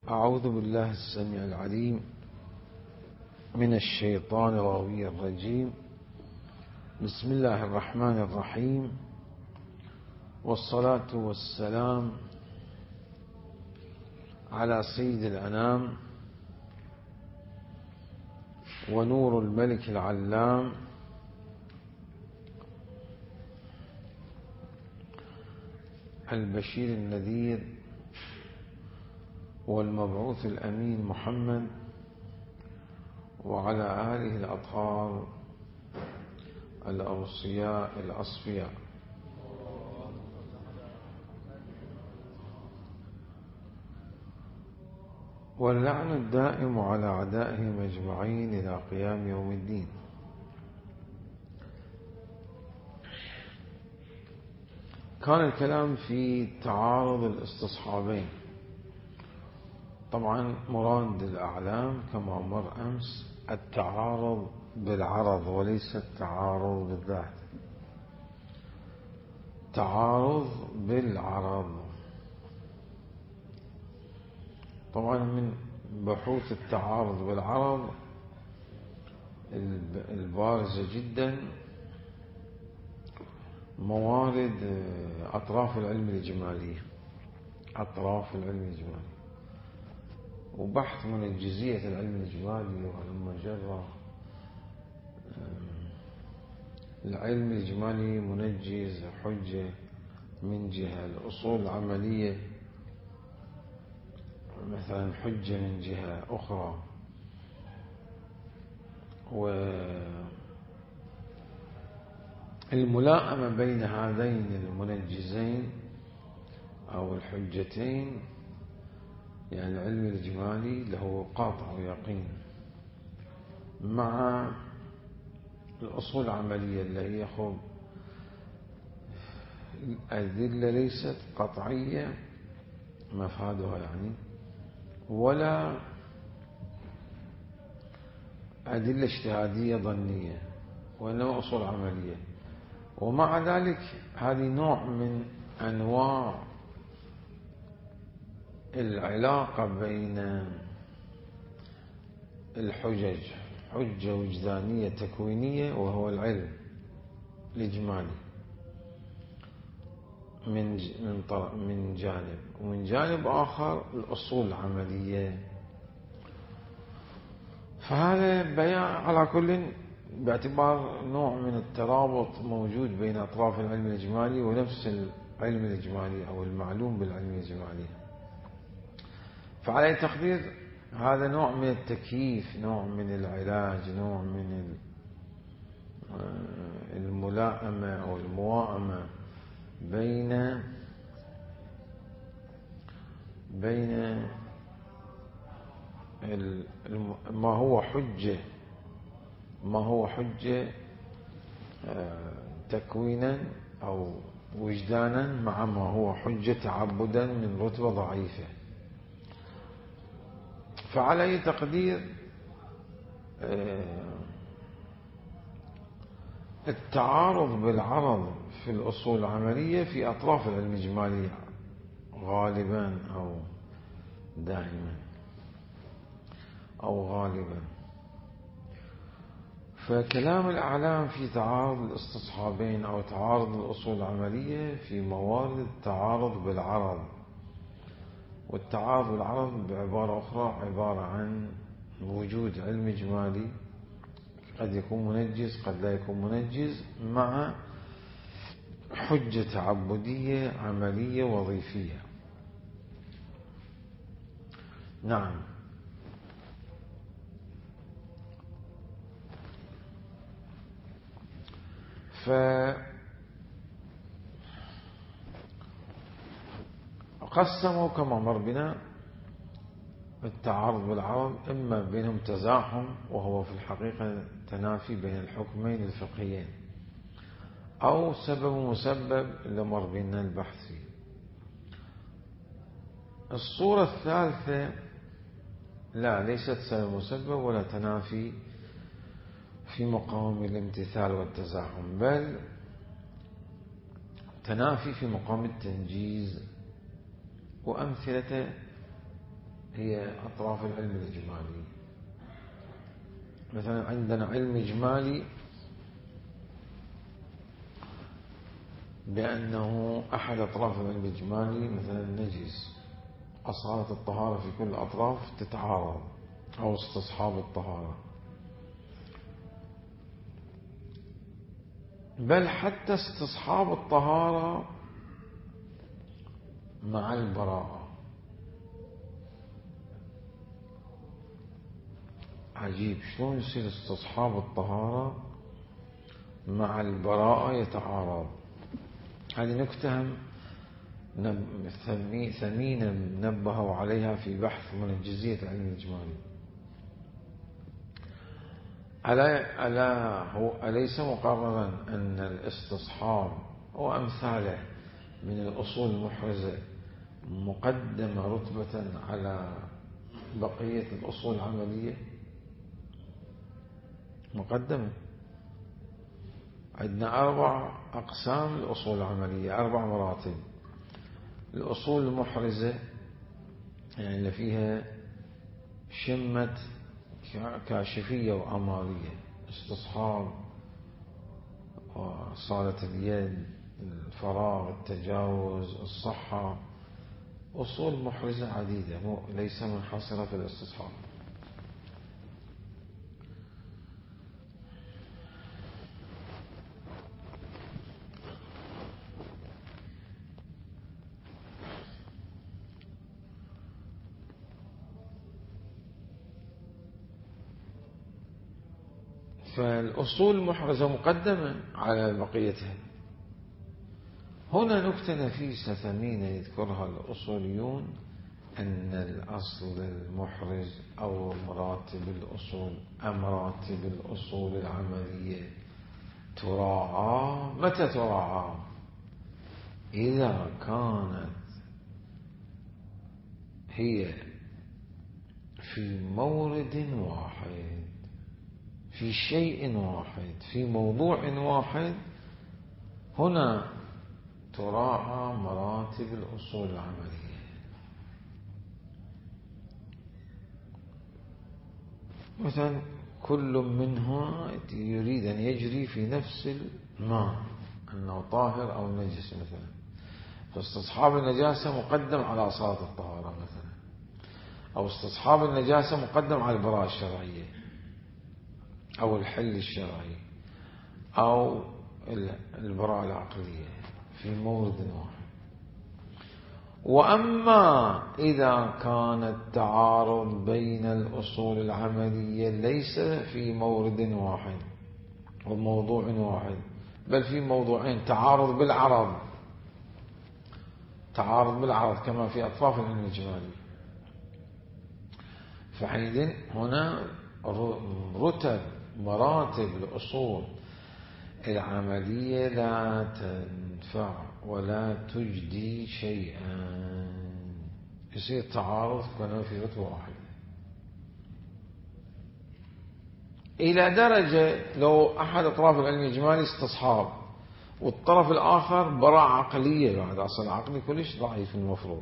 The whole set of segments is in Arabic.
أعوذ بالله السميع العليم من الشيطان الغوي الرجيم. بسم الله الرحمن الرحيم، والصلاة والسلام على سيد الأنام ونور الملك العلام البشير النذير والمبعوث الأمين محمد وعلى آله الأطهار الأوصياء الأصفياء. واللعن الدائم على أعدائهم أجمعين إلى قيام يوم الدين. كان الكلام في تعارض الاستصحابين. طبعا مراد الأعلام كما مر أمس التعارض بالعرض وليس التعارض بالذات، تعارض بالعرض. طبعا من بحوث التعارض بالعرض البارزة جدا موارد أطراف العلم الإجمالي، أطراف العلم الإجمالي، وبحث منجزية العلم الإجمالي والمجرة. العلم الإجمالي منجز حجة من جهة، الأصول العملية مثلا حجة من جهة أخرى، والملائمة بين هذين المنجزين أو الحجتين، يعني العلم الإجمالي له قاطع ويقين مع الأصول العملية اللي هي أدلة ليست قطعية مفادها يعني، ولا أدلة اجتهادية ظنية، وإنما أصول عملية. ومع ذلك هذه نوع من أنواع العلاقة بين الحجج، حجة وجدانية تكوينية وهو العلم الإجمالي من جانب، ومن جانب آخر الأصول العملية. فهذا بيان على كل باعتبار نوع من الترابط موجود بين أطراف العلم الإجمالي ونفس العلم الإجمالي أو المعلوم بالعلم الإجمالي. فعلى تقدير هذا نوع من التكييف، نوع من العلاج، نوع من الملائمة أو المواءمة بين ما هو حجة تكوينا أو وجدانا مع ما هو حجة تعبدا من رتبة ضعيفة. فعلى أي تقدير التعارض بالعرض في الأصول العملية في أطراف العلم الإجمالي غالبا أو دائما أو غالبا. فكلام الأعلام في تعارض الاستصحابين أو تعارض الأصول العملية في موارد التعارض بالعرض. والتعارض بالعرض بعبارة أخرى عبارة عن وجود علم إجمالي قد يكون منجز قد لا يكون منجز مع حجة تعبدية عملية وظيفية. نعم. فقسموا كما مر بنا التعارض بالعرض إما بينهم تزاحم وهو في الحقيقة تنافي بين الحكمين الفقهيين، أو سبب ومسبب اللي مر بنا البحث فيه. الصورة الثالثة لا، ليست سبب ومسبب ولا تنافي في مقام الامتثال والتزاحم، بل تنافي في مقام التنجيز. وأمثلة هي أطراف العلم الإجمالي. مثلا عندنا علم إجمالي بأنه أحد أطراف العلم الإجمالي مثلا النجس، أصالة الطهارة في كل الأطراف تتعارض، أو استصحاب الطهارة، بل حتى استصحاب الطهارة مع البراءة. عجيب شلون يصير استصحاب الطهارة مع البراءة يتعارض. هذه نكتة ثمينة نبهوا عليها في بحث منجزية العلم الإجمالي. أليس مقررا أن الاستصحاب وأمثاله من الأصول المحرزة مقدمة رتبة على بقية الأصول العملية؟ مقدمة. عندنا 4 أقسام الأصول العملية، 4 مراتب. الأصول المحرزة يعني اللي فيها شمة كاشفية وأمارية، استصحاب، صالة اليد، الفراغ، التجاوز، الصحة. أصول محرزة عديدة ليس منحصرة في الاستصحاب. فالأصول المحرزة مقدمة على بقيتها. هنا نكتة نفيسة ثمينة يذكرها الأصوليون، أن الأصل المحرز أو مراتب الأصول العملية تراعى. متى تراعى؟ إذا كانت هي في مورد واحد، في شيء واحد، في موضوع واحد، هنا تراعى مراتب الأصول العملية. مثلا كل منها يريد أن يجري في نفس الماء، أنه طاهر أو نجس مثلا، فاستصحاب النجاسة مقدم على أصالة الطهارة مثلا، أو استصحاب النجاسة مقدم على البراءة الشرعية أو الحل الشرعي أو البراءة العقلية في مورد واحد. وأما إذا كان التعارض بين الأصول العملية ليس في مورد واحد وموضوع واحد، بل في موضوعين، تعارض بالعرض كما في أطراف العلم الإجمالي، فحينئذ هنا مراتب الأصول العملية لا تنفع ولا تجدي شيئا، يصير تعارض كما في رتبة واحدة. إلى درجة لو أحد أطراف العلم الإجمالي استصحاب والطرف الآخر براءة عقلية، بعد أصل عقلي كلش ضعيف المفروض،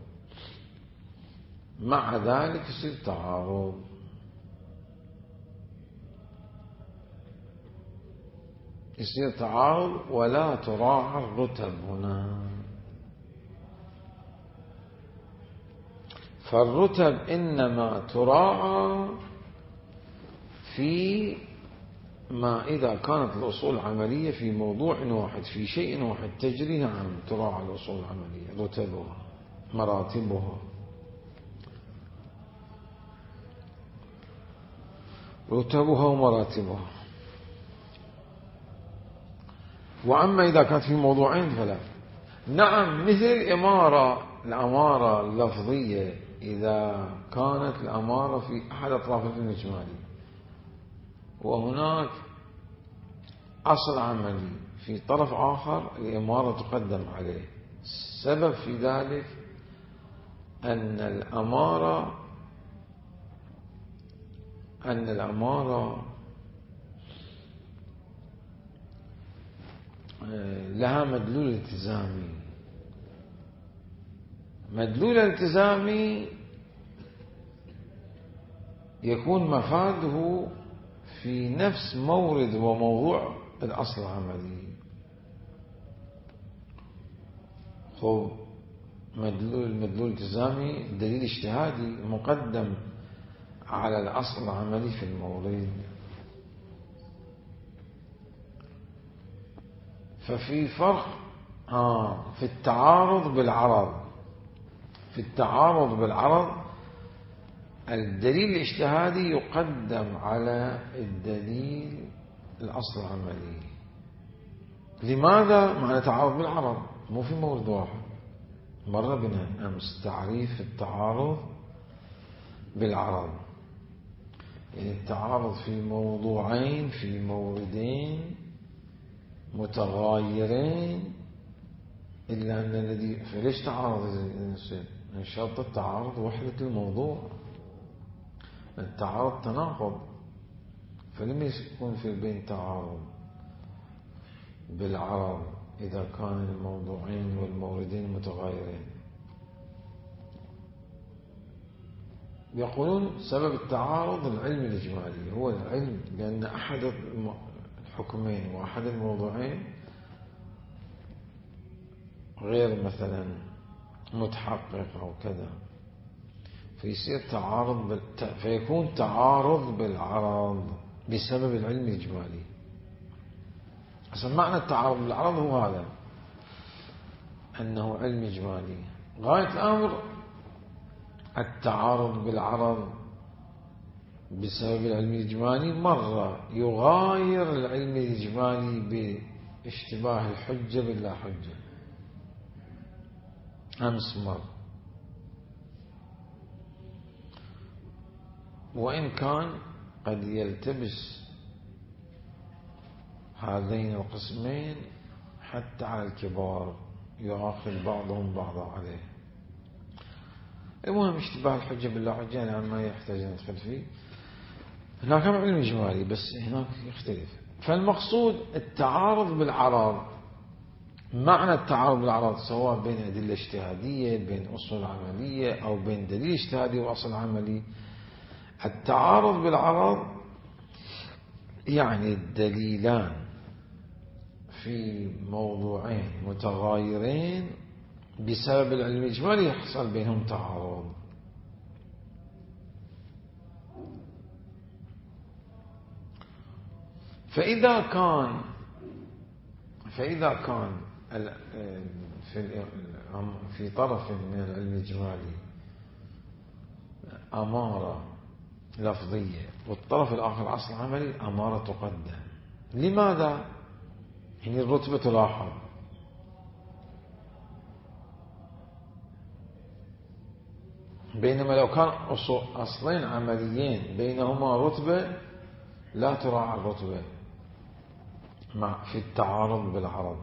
مع ذلك يصير تعارض. ولا تراعى الرتب هنا. فالرتب إنما تراعى في ما إذا كانت الأصول العملية في موضوع واحد، في شيء واحد تجري، نعم تراعى الأصول العملية، رتبها، مراتبها. ومراتبها. وأما إذا كانت في موضوعين فلا. نعم، مثل الأمارة اللفظية، إذا كانت الأمارة في أحد أطراف العلم الإجمالي وهناك أصل عملي في طرف آخر، الأمارة تقدم عليه. السبب في ذلك أن الأمارة لها مدلول التزامي يكون مفاده في نفس مورد وموضوع الأصل العملي. خب المدلول التزامي دليل اجتهادي مقدم على الأصل العملي في المورد. ففي فرق في التعارض بالعرض. في التعارض بالعرض الدليل الاجتهادي يقدم على الدليل الأصل العملي. لماذا؟ معنى تعارض بالعرض، مو في مورد واحد. مر بنا أمس تعريف التعارض بالعرض، يعني التعارض في موضوعين في موردين متغايرين، إلا أن الذي فليش تعارض يصير؟ من شرط التعارض وحدة الموضوع. التعارض تناقض، فلم يكون في البين تعارض بالعرض إذا كان الموضوعين والموردين متغايرين. يقولون سبب التعارض العلم الإجمالي، هو العلم لأن أحد الحكمين وأحد الموضوعين غير مثلا متحقق أو كذا، فيصير تعارض فيكون تعارض بالعرض بسبب العلم الإجمالي. أصلا معنى التعارض بالعرض هو هذا، أنه علم إجمالي. غاية الأمر التعارض بالعرض بسبب العلم الإجمالي مرة يغاير العلم الإجمالي باشتباه الحجة باللا حجة. أمس مر، وإن كان قد يلتبس هذين القسمين حتى على الكبار، يؤاخذ بعضهم بعضا عليه. المهم اشتباه الحجة باللا حجة يعني ما يحتاج ندخل فيه. هناك علم إجمالي بس هناك يختلف. فالمقصود التعارض بالعرض. معنى التعارض بالعرض سواء بين أدلة اجتهادية، بين أصول عملية، أو بين دليل اجتهادي وأصل عملي. التعارض بالعرض يعني الدليلان في موضوعين متغايرين بسبب العلم الإجمالي يحصل بينهم تعارض. فإذا كان في طرف من العلم الإجمالي أمارة لفظية والطرف الآخر أصل عملي، أمارة تقدم. لماذا؟ يعني الرتبة تلاحظ. بينما لو كان أصلين عمليين بينهما رتبة لا تراعى الرتبة في التعارض بالعرض.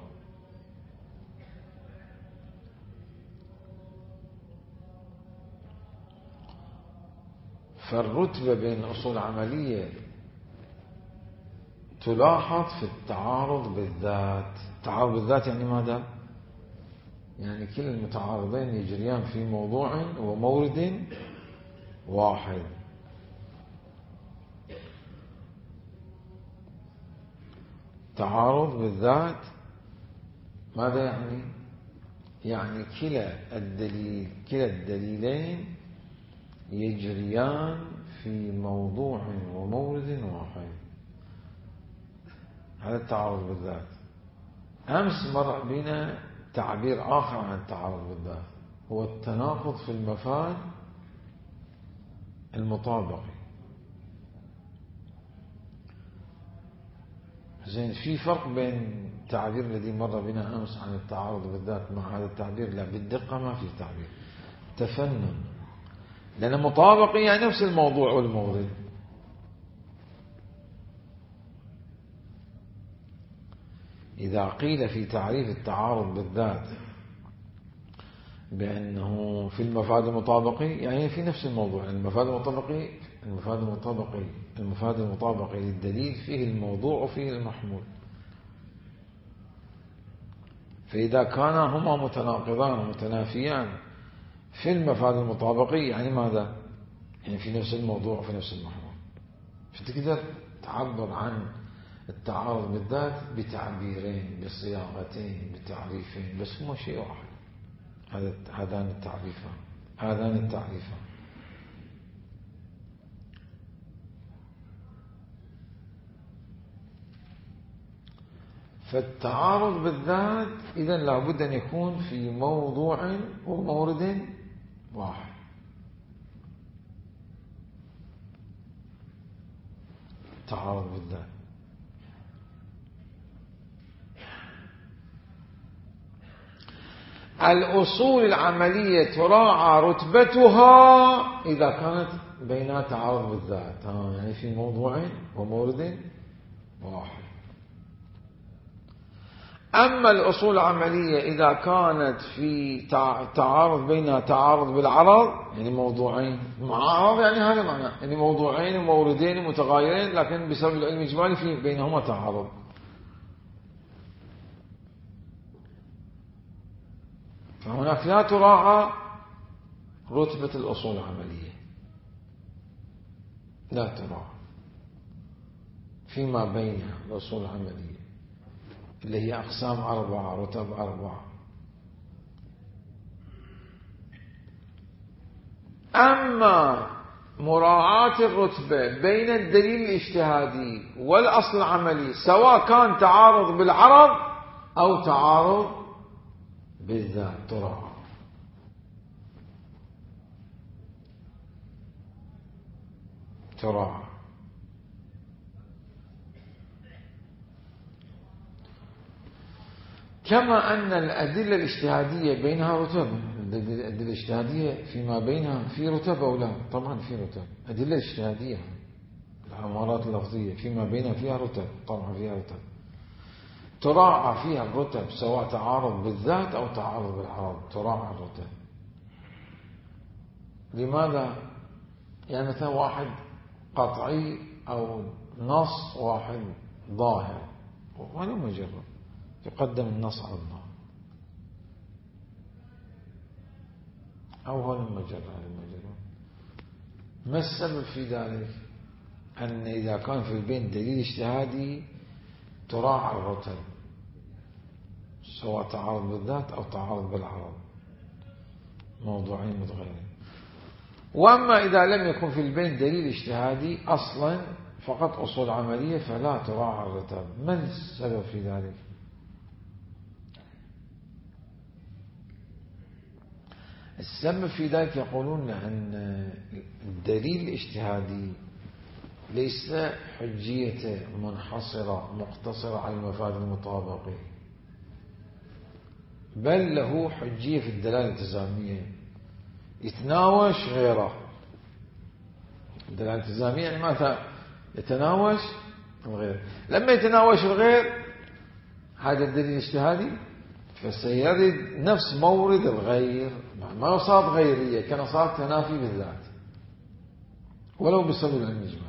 فالرتبة بين أصول عملية تلاحظ في التعارض بالذات. التعارض بالذات يعني ماذا؟ يعني كل المتعارضين يجريان في موضوع ومورد واحد. تعارض بالذات ماذا يعني؟ يعني كلا الدليلين يجريان في موضوع ومورد واحد. هذا التعارض بالذات. أمس مر بنا تعبير آخر عن التعارض بالذات، هو التناقض في المفاد المطابقي. زين، في فرق بين التعبير الذي مر بنا أمس عن التعارض بالذات مع هذا التعبير؟ لا، بالدقة ما في تعبير، تفنن. لأن مطابقي يعني نفس الموضوع والمورد. إذا قيل في تعريف التعارض بالذات بأنه في المفاد المطابقي يعني في نفس الموضوع. المفاد المطابقي للدليل فيه الموضوع وفيه المحمول. فإذا كانا هما متناقضان ومتنافيان في المفاد المطابقي يعني ماذا؟ يعني في نفس الموضوع وفي نفس المحور. فتقدر تعبر عن التعارض بالذات بتعبيرين، بصياغتين، بتعريفين، بس هو شيء واحد. هذان التعريفان. فالتعارض بالذات إذن لابد أن يكون في موضوع ومورد واحد. تعارض بالذات. الأصول العملية تراعى رتبتها إذا كانت بينها تعارض بالذات، يعني في موضوع ومورد واحد. أما الأصول العملية إذا كانت في تعارض بينها تعارض بالعرض، يعني موضوعين مع عرض، يعني هذا معنى، يعني موضوعين وموردين متغايرين لكن بسبب العلم الإجمالي في بينهما تعارض. فهناك لا تراعى رتبة الأصول العملية، لا تراعى فيما بينها الأصول العملية اللي هي أقسام 4، رتب 4. أما مراعاة الرتبة بين الدليل الاجتهادي والأصل العملي سواء كان تعارض بالعرض أو تعارض بالذات تراعى. كما أن الأدلة الاجتهادية بينها رتب. الأدلة الاجتهادية فيما بينها في رتب أو لا؟ طبعا في رتب. أدلة اجتهادية العبارات اللفظية فيما بينها فيها رتب، طبعا فيها رتب. تراعى فيها الرتب سواء تعارض بالذات أو تعارض بالعرض، تراعى الرتب. لماذا؟ يعني مثلا واحد قطعي أو نص واحد ظاهر، ولا مجرد يقدم النص على الظاهر، أو هو المجرد. ما السبب في ذلك؟ أن إذا كان في البين دليل اجتهادي تراعى الرتب سواء تعارض بالذات أو تعارض بالعرض، موضوعين متغيرين. وأما إذا لم يكن في البين دليل اجتهادي أصلا فقط أصول عملية فلا تراعى الرتب. ما السبب في ذلك؟ السبب في ذلك يقولون أن الدليل الاجتهادي ليس حجية منحصرة مقتصرة على المفاد المطابقة، بل له حجية في الدلالة الالتزامية، يتناوش غيره. الدلالة الالتزامية يعني ماذا؟ يتناوش الغير. لما يتناوش الغير هذا الدليل الاجتهادي فسيرد نفس مورد الغير، ما صارت غيرية، كان صارت تنافي بالذات ولو بسبب العلم الإجمالي.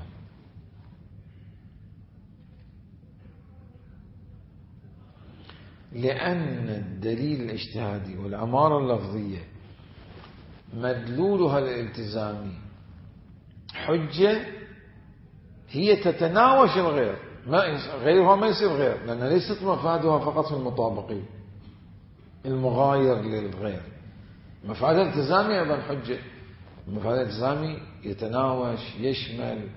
لأن الدليل الاجتهادي والأمارة اللفظية مدلولها الالتزامي حجة هي تتناوش الغير، غيرها ما يصير غير، لأن ليست مفادها فقط في المطابقين المغاير للغير. مفاد الالتزامي أيضا حجة. المفاد الالتزامي يتناوش، يشمل،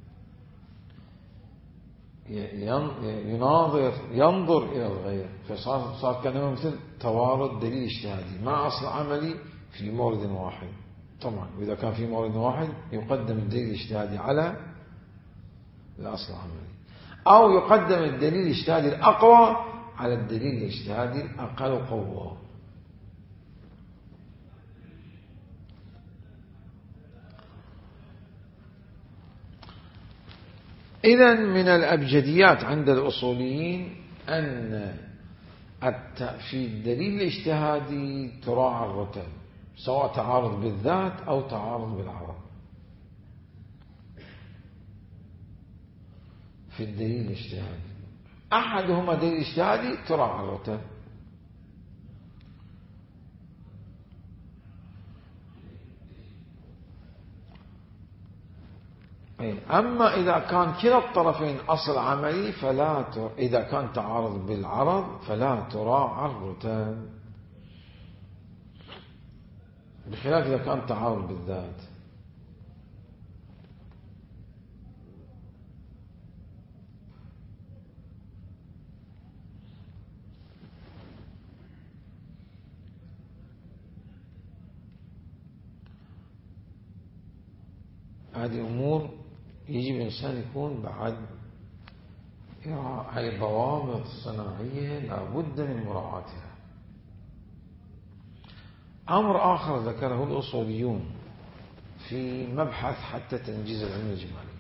يناظر، ينظر إلى الغير. فصار كلمة مثل توارد دليل اجتهادي مع أصل عملي في مورد واحد. طبعا وإذا كان في مورد واحد يقدم الدليل الاجتهادي على الأصل العملي، أو يقدم الدليل الاجتهادي الأقوى على الدليل الاجتهادي الأقل قوة. إذن من الأبجديات عند الأصوليين أن في الدليل الاجتهادي تراعى الرتب سواء تعارض بالذات أو تعارض بالعرض. في الدليل الاجتهادي أحدهما دليل اجتهادي تراعى الرتب، أما إذا كان كلا الطرفين أصل عملي إذا كان تعارض بالعرض فلا تراعى الرتب، بخلاف إذا كان تعارض بالذات. هذه أمور يجب الإنسان يكون بعد يراعي الضوابط الصناعية لابد من مراعاتها. أمر آخر ذكره الأصوليون في مبحث حتى تنجيز العلم الإجمالي،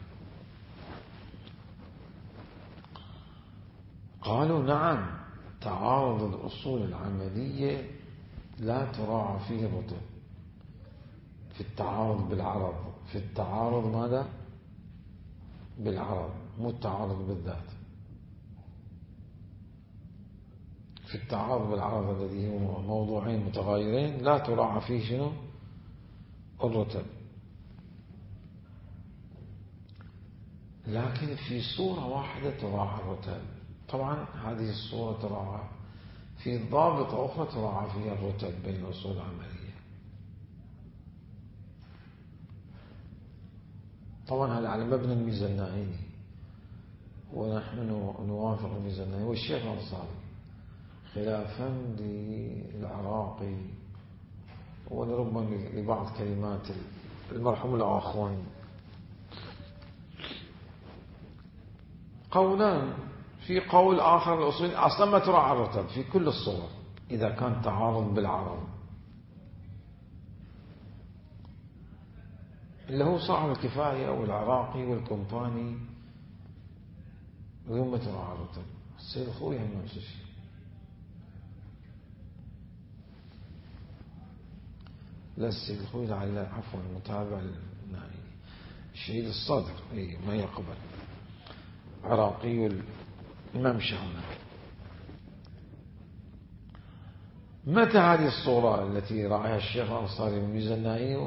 قالوا نعم تعارض الأصول العملية لا تراعى فيه الرتب في التعارض بالعرض، في التعارض ماذا؟ بالعرض، مو التعارض بالذات. في التعارض بالعرض الذي هو موضوعين متغايرين لا تراعى فيه شنو؟ الرتب. لكن في صورة واحدة تراعى الرتب، طبعا هذه الصورة تراعى في ضابطة أخرى تراعى فيها الرتب بين الأصول العملية. طبعا هذا على مبنى الميزة النائيني، ونحن نوافق الميزة النائيني والشيخ الأنصاري، خلافا للعراقي ولربما لبعض كلمات المرحوم الآخوان. قولان، في قول آخر الأصول أصلا ما تراعى الرتب في كل الصور إذا كان تعارض بالعرض، اللي هو صاحب الكفاية والعراقي والكمباني بدون ما تراعى الرتب. السيد الخوي هم نفس الشيء. لا السيد الخوي لعل عفوا المتابع النائي الشهيد الصدر ما يقبل عراقي والإمام شهنا. متى هذه الصورة التي رعاها الشيخ الأنصاري من ميزة النائي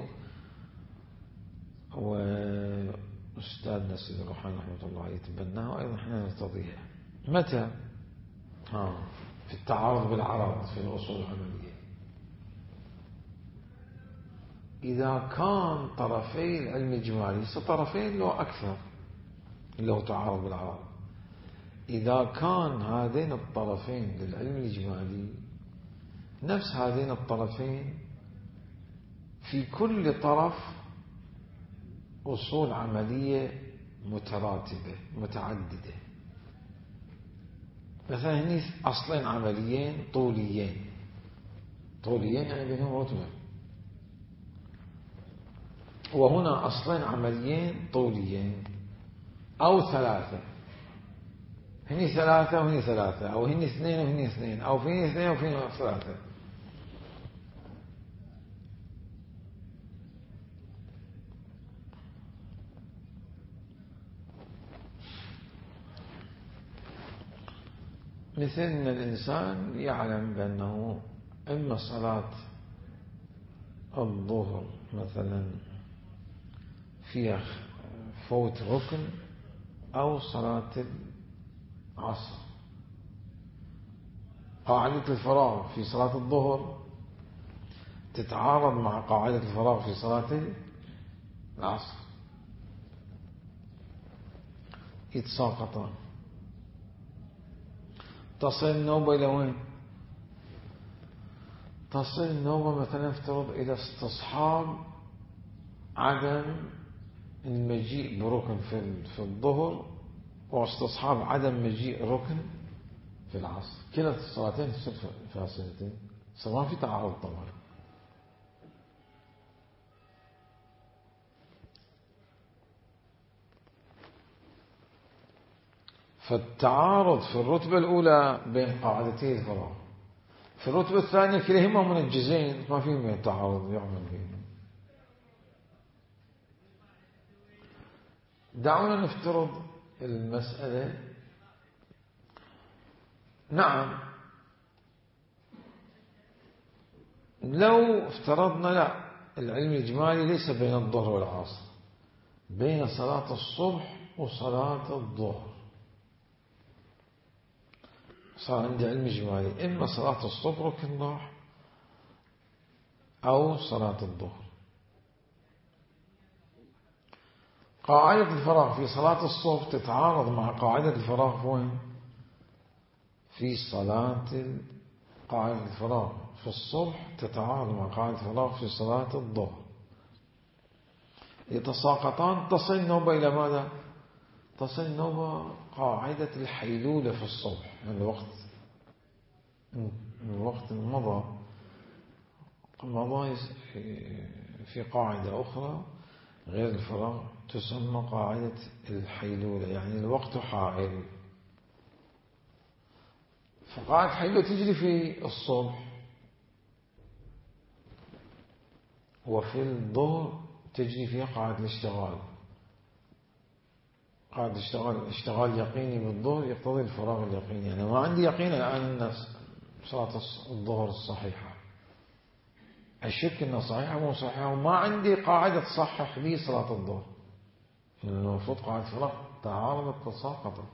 وأستاذنا السيد الروحاني رحمة الله يتبناه وأيضا احنا نرتضيها؟ متى؟ في التعارض بالعرض في الأصول العملية، إذا كان طرفي العلم الإجمالي طرفين لو أكثر اللي هو تعارض بالعرض، إذا كان هذين الطرفين للعلم الإجمالي نفس هذين الطرفين في كل طرف أصول عملية متراتبة متعددة، مثلا هني أصلين عمليين طوليين يعني بينهم رتبة، وهنا أصلين عمليين طوليين أو ثلاثة، هني ثلاثة وهني ثلاثة، أو هني اثنين وهني اثنين، أو فيني اثنين وفيني ثلاثة. مثل أن الإنسان يعلم بأنه إما صلاة الظهر مثلا فيها فوت ركن، أو صلاة العصر. قاعدة الفراغ في صلاة الظهر تتعارض مع قاعدة الفراغ في صلاة العصر، يتساقطان. تصل النوبة إلى وين؟ تصل النوبة مثلا افترض إلى استصحاب عدم المجيء بركن في الظهر، واستصحاب عدم مجيء ركن في العصر، كلا الصلاتين تصير فاصلتين، ما في تعارض طبعا. فالتعارض في الرتبة الأولى بين قاعدتي الفراغ، في الرتبة الثانية كليهما منجزين ما فيهم تعارض يعمل بينهم. دعونا نفترض المسألة، نعم لو افترضنا لا العلم الإجمالي ليس بين الظهر والعصر، بين صلاة الصبح وصلاة الظهر. صار عندي علم إجمالي، إما صلاة الصبح ركن راح أو صلاة الظهر. قاعدة الفراغ في صلاة الصبح تتعارض مع قاعدة الفراغ وين؟ في قاعدة الفراغ في الصبح تتعارض مع قاعدة الفراغ في صلاة الظهر، يتساقطان. تصل النوبة إلى ماذا؟ تصل النوبة قاعدة الحيلولة في الصبح. الوقت مضى في قاعدة أخرى غير الفراغ تسمى قاعدة الحيلولة، يعني الوقت حائل. فقاعدة الحيلولة تجري في الصبح، وفي الظهر تجري فيها قاعدة الاشتغال. قاعدة اشتغال يقيني بالظهر يقتضي الفراغ اليقيني. يعني ما عندي يقين الآن أن صلاة الظهر الصحيحة، الشك أنها صحيحة مو صحيحة، وما عندي قاعدة تصحح لي صلاة الظهر. المفروض قاعدة الفراغ تعارضت تساقطت.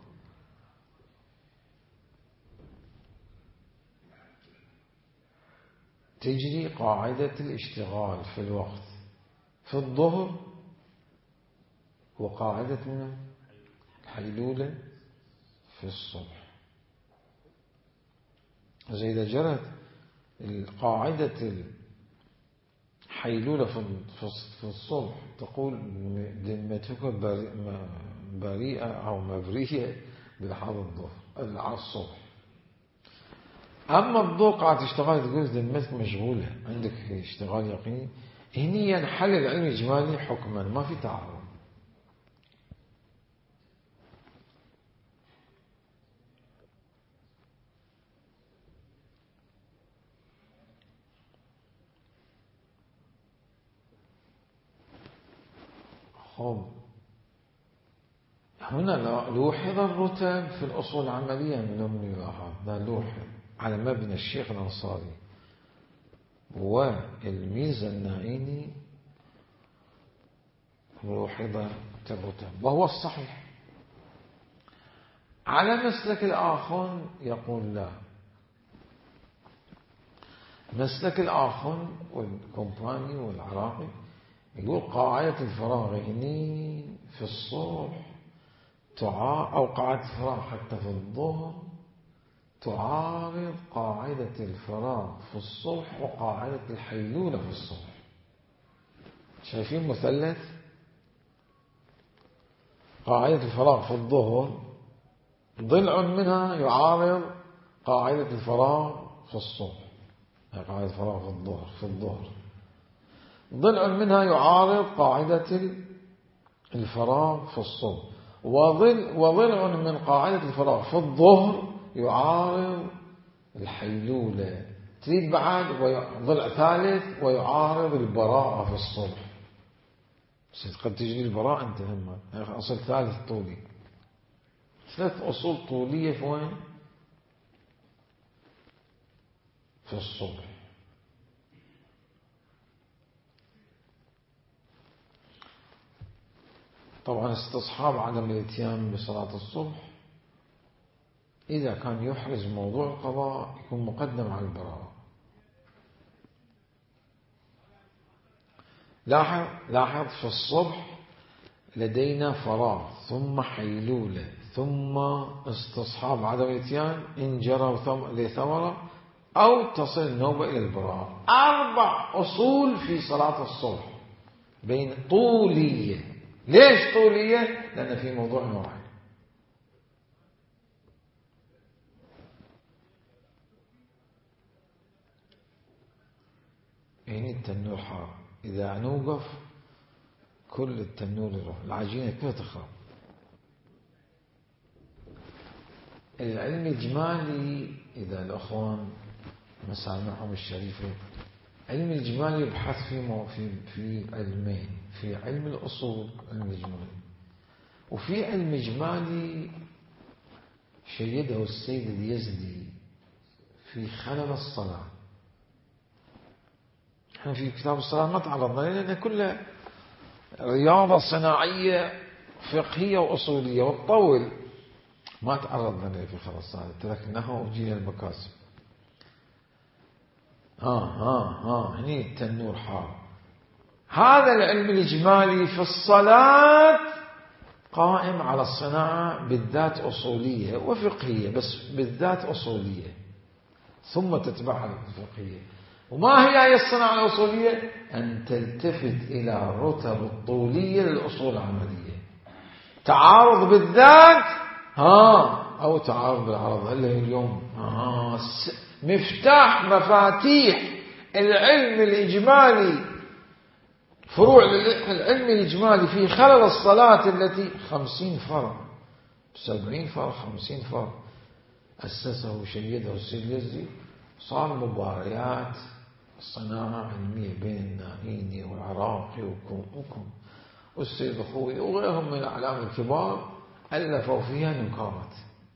تجري قاعدة الاشتغال في الوقت في الظهر، وقاعدة الحيلولة في الصبح. زي إذا جرت قاعدة الحيلولة في الصبح تقول ذمتك بريئة أو مبرية بلحظة الظهر الصبح. أما الظهر قاعد تشتغل تقول ذمتك مشغولة عندك اشتغال يقيني. هنا ينحل العلم الإجمالي حكما، ما في تعارض. هنا لوحظ الرتب في الأصول العملية من يلاحظ. لا لوحظ على مبنى الشيخ الأنصاري والميزة النائيني، لوحظ الرتب وهو الصحيح. على مسلك الآخر يقول لا. مسلك الآخر والكومباني والعراقي يقول قاعدة الفراغ هني في الصبح أو قاعدة الفراغ حتى في الظهر تعارض قاعدة الفراغ في الصبح وقاعدة الحيلولة في الصبح. شايفين مثلث؟ قاعدة الفراغ في الظهر ضلع منها يعارض قاعدة الفراغ في الصبح. قاعدة الفراغ في الظهر ضلع منها يعارض قاعدة الفراغ في الصبح، وضلع من قاعدة الفراغ في الظهر يعارض الحيلولة. تريد بعد ضلع ثالث ويعارض البراءة في الصبح. قد تجري البراءة انت هم أصل ثالث طولي. 3 أصول طولية في وين؟ في الصبح. طبعا استصحاب عدم الاتيان بصلاة الصبح إذا كان يحرز موضوع القضاء يكون مقدم على البراءة. لاحظ في الصبح لدينا فراغ ثم حيلولة ثم استصحاب عدم الاتيان إن جرى لثمرة أو تصل النوبة إلى البراءة. 4 أصول في صلاة الصبح بين طولية. ليش طولية؟ لأن في موضوع واحد. يعني التنور حار، إذا نوقف كل التنور يروح، العجينة كلها تخرب. العلم الإجمالي إذا الأخوان مسامعهم الشريفة، علم الإجمالي يبحث في علمين، في علم الأصول علم الإجمالي، وفي علم إجمالي شيده السيد اليزدي في خلل الصلاة. احنا في كتاب الصلاة ما تعرضنا لأن كله رياضة صناعية فقهية وأصولية والطول ما تعرضنا له في خرسانة، تركناها وجينا المكاسب. هني التنور حار. هذا العلم الإجمالي في الصلاة قائم على الصناعة بالذات أصولية وفقهية، بس بالذات أصولية ثم تتبعها الفقهية. وما هي الصناعة الأصولية؟ أن تلتفت إلى الرتب الطولية للأصول العملية. تعارض بالذات أو تعارض بالعرض. هلا اليوم مفتاح العلم الإجمالي، فروع العلم الإجمالي في خلل الصلاة التي 50 فرع 70 فرع 50 فرع أسسه وشيده السيد اليزدي. صار مباريات صناعة علمية بين النائيني والعراقي وكم والسيد أخوي وغيرهم من الأعلام الكبار ألفوا فيها نقابات.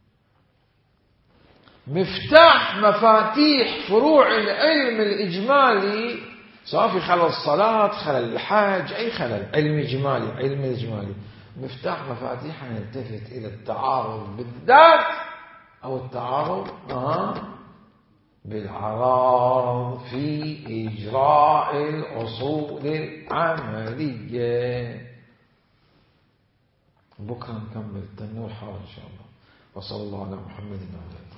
مفتاح مفاتيح فروع العلم الإجمالي، سواء في خلل الصلاة، خلل الحج، أي خلل علم إجمالي، مفتاح مفاتيح أن يلتفت إلى التعارض بالذات أو التعارض بالعرض في إجراء الأصول العملية. بكرة نكمل التنور حار إن شاء الله. وصلى الله على محمد وعلى آله.